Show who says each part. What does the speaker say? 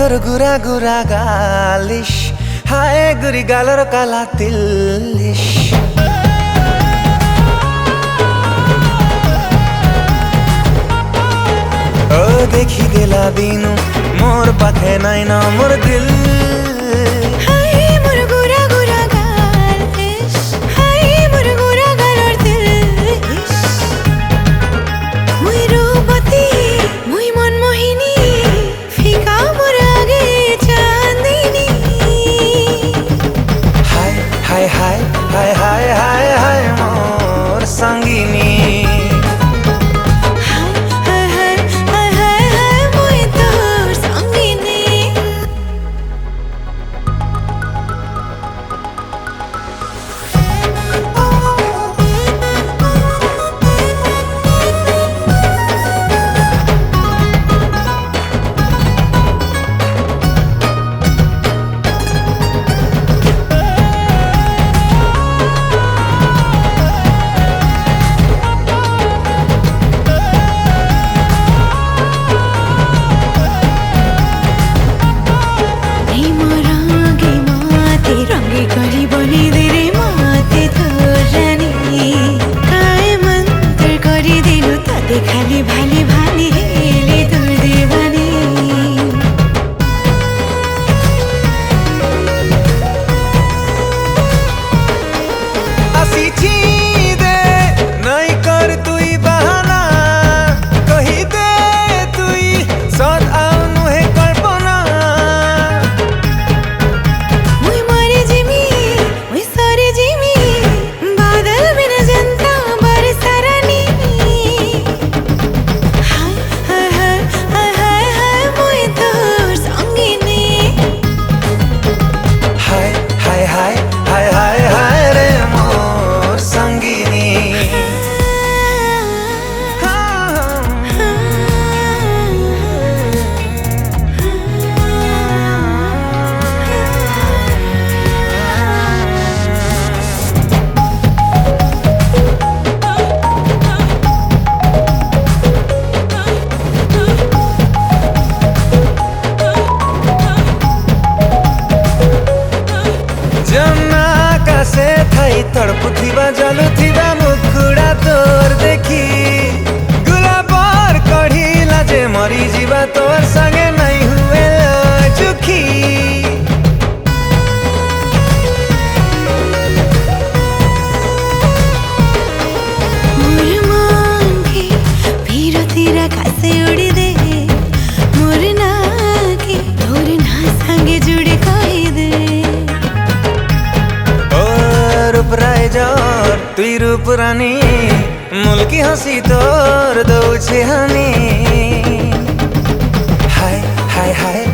Speaker 1: तोर गुरा गुरा गालिश हाय गुरी गालर काला तिलिश ओ देखी देला बिनु मोर पाखे नाइन मोर दिल हाय हाय हाय हाय हाय हाय मोर संगिनी
Speaker 2: खाली भाली भाली हेले तोर देवानी
Speaker 1: आसी दे नहीं कर तुई बहाना कही दे तुई सद आउनु हे कल्पना
Speaker 2: मुई मरे जिमी मुई सरे जिमी बादल बिना जनता बरसारानी
Speaker 1: से थाई तड़पुथिबा जलुथिबा मुखुड़ा तोर देखी गुलाबर कढ़ीला जे मरी जीवा तोर संगे नहीं हुए चुखी
Speaker 2: मोर मान के फिर तेरा खासे उड़ी दे मोर ना के तोर ना संगे जुड़े कही दे
Speaker 1: तुई रूप रानी मुल्की हंसी तोर दो छे हनी हाय हाय हाय